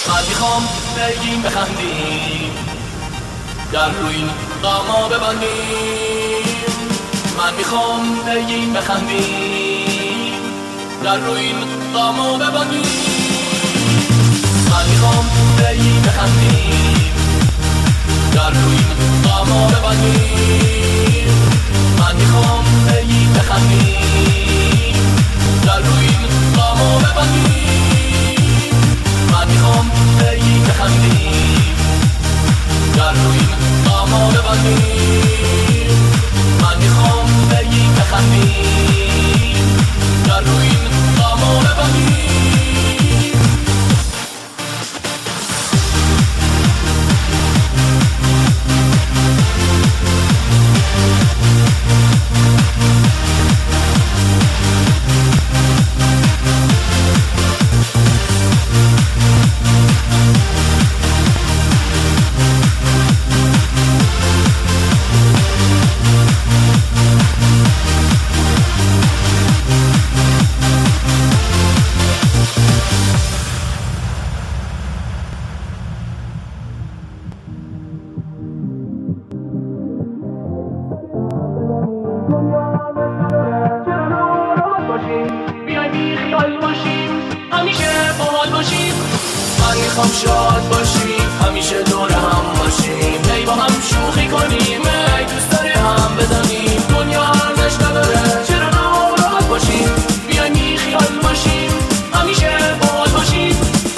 من میخوام بگیم بخندیم، در روی این غما ببندیم. من میخوام بگیم بخندیم، در روی این غما ببندیم. من میخوام بگیم بخندیم، در روی این غما ببندیم. من میخوام بگیم بخندیم، در روی این غما ببندیم. من میخوام بگیم بخندیم، در روی این غما ببندیم. من میخوام بگیم بخندیم، در روی این غما ببندیم. میخوام شاد باشیم، همیشه دور هم باشیم، هی با هم شوخی کنیم، هی دوست داری هم بزنیم. دنیا ارزش نداره چرا ناراحت باشیم، بیایم بی خیال باشیم، همیشه باحال باشیم.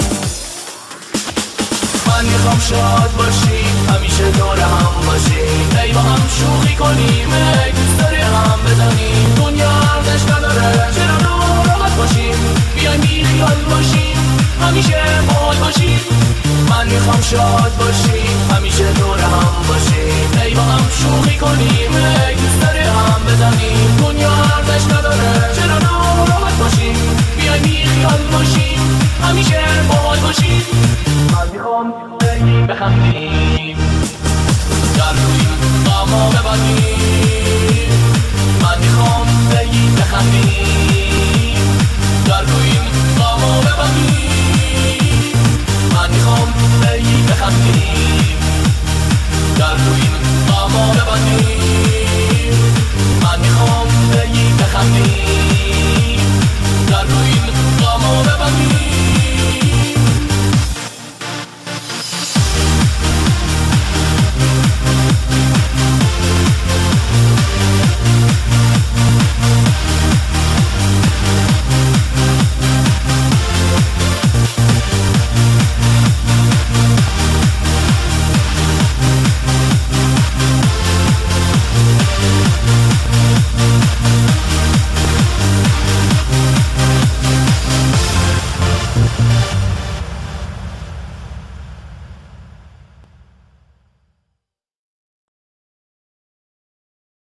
من میخوام شاد باشیم، همیشه دور هم باشیم، هی با هم شوخی کنیم، هی دوست داری هم بزنیم. دنیا ارزش نداره چرا ناراحت باشیم، بیایم بی خیال باشیم، همیشه باحال باشیم. من میخوام شاد باشیم، همیشه دور هم باشیم، هی با هم شوخی کنیم،